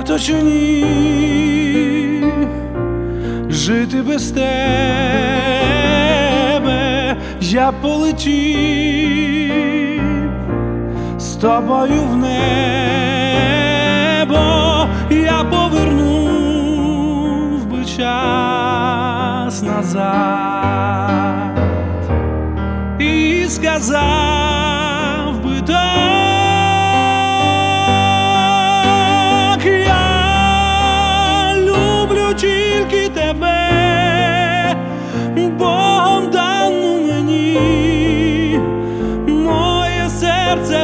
варто чи ні жити без тебе? Я полетів з тобою в небо, я повернув би час назад і сказав би так: я люблю тільки тебе, Богом дану мені, моє серце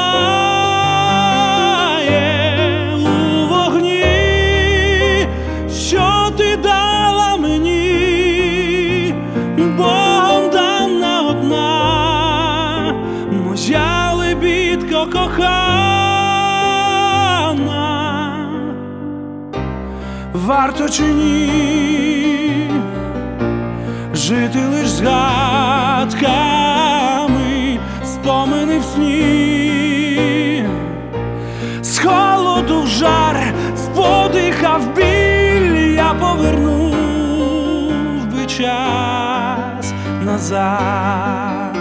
палає у вогні, що ти дала мені, Богом дана одна, моя лебідко кохана. Варто чи ні жити лиш згадками, спомини в сні, з холоду в жар, з подиха в біль, я повернув би час назад.